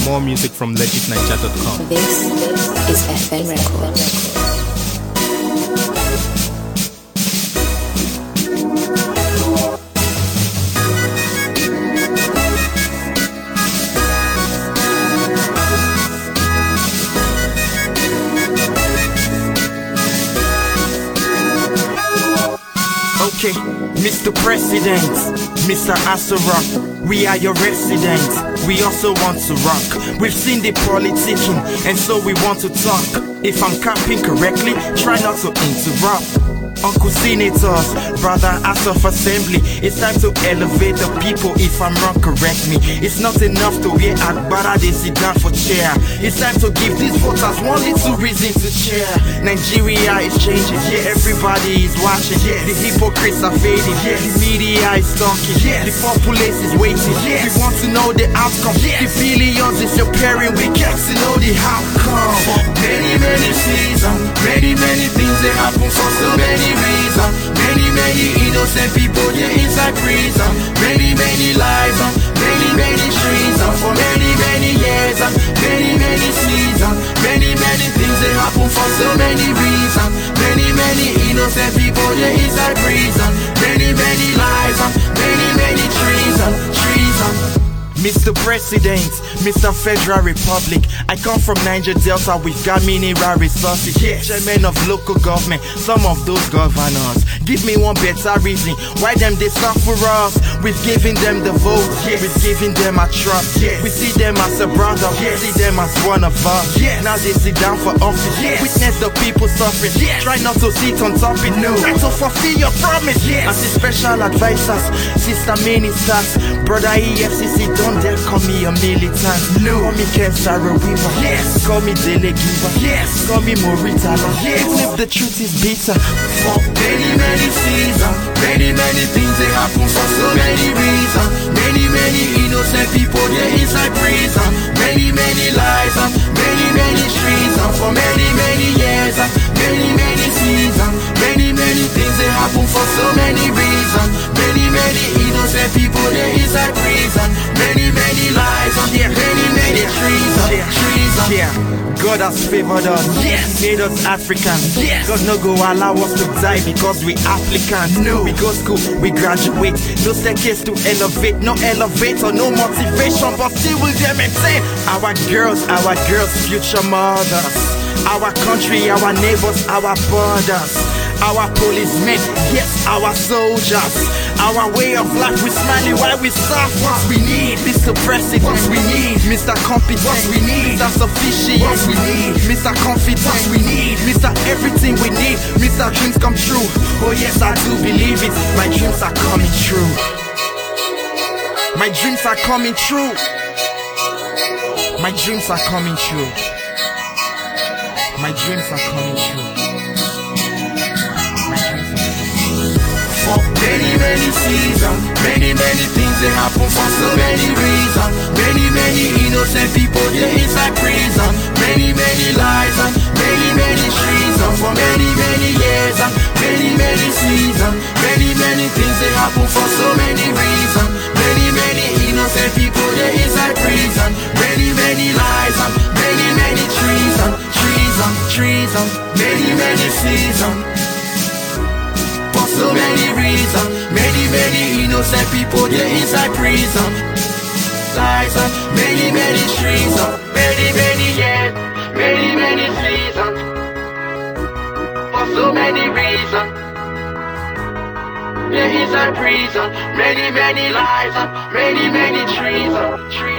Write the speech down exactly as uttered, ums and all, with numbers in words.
More music from legit niger dot com. This is F N Records. Okay, Mister President, Mister Asura, we are your residents. We also want to rock. We've seen the politicking, and so we want to talk. If I'm capping correctly, try not to interrupt. Uncle Senators, brother House of Assembly, it's time to elevate the people. If I'm wrong, correct me. It's not enough to wear Agbada, they sit down for chair. It's time to give these voters one little reason to cheer. Nigeria is changing, yeah, everybody is watching, yeah. The hypocrites are fading, yeah. The media is talking, yeah. The populace is waiting, yeah. We want to know the outcome, yeah. The billions disappearing, we get to know the outcome. For many, many seasons, many, many things that happen for so many reasons. Many, many innocent people, they're inside prison. Many, many lives, uh, many, many trees, uh, for many, many years, uh, many, many seasons. Many, many things that happen for so many reasons. Many, many innocent people, they're inside prison. Many, many lives, uh, many, many trees, uh, trees, uh. Mister President, Mister Federal Republic, I come from Niger Delta, we've got mineral resources. Yes. Chairman of local government, some of those governors. Give me one better reason why them they suffer us. We've given them the vote, yes. We've given them a trust. Yes. We see them as a brother, yes. We see them as one of us. Yes. Now they sit down for office, yes. Witness the people suffering, yes. Try not to sit on top it, no. Try to fulfill your promise, yes. As the special advisors, sister ministers, brother E F C C, don't dare call me a militant. No. Call me Kesara Weaver. Yes. Call me Dele Giver. Yes. Call me Moritala. Yes. Even if the truth is bitter. For many, many seasons, many, many things they happen for so many reasons. Many, many innocent people, they're inside prison. Many, many lies, many, many streets. For many, many years, many, many seasons. Many, many things they happen for so many reasons. Many, many innocent people, they're inside prison. Many, many lies, yeah. Many, many treason, yeah. Treason. Yeah. God has favored us, yes. Made us African, yes. God no go allow us to die because we applicants. No. We go school, we graduate. No staircase to elevate, no elevator, no motivation, but still will they maintain our girls, our girls, future mothers. Our country, our neighbors, our borders. Our policemen, yes, our soldiers. Our way of life, we smiling while we suffer. What we need, Mister President. What we need, Mister Competent. What we need, Mister Sufficient. What we need, Mister Confident. What we need, Mister Everything we need. Mister Dreams come true. Oh yes, I do believe it. My dreams are coming true. My dreams are coming true. My dreams are coming true. My dreams are coming true. For many, many seasons, many, many things that happen for so many reasons. Many, many innocent people, they're inside prison. Many, many lies, many, many treason. For many, many years, many, many seasons. Many, many things that happen for so many reasons. Many, many innocent people, they're inside prison. Many, many lies, many, many treason, treason, treason. Many, many seasons. For so many reasons, many, many innocent people, they're inside prison. Lies, many, many treason. Many, many years, many, many seasons. For so many reasons, they're inside prison. Many, many lies, many, many treason.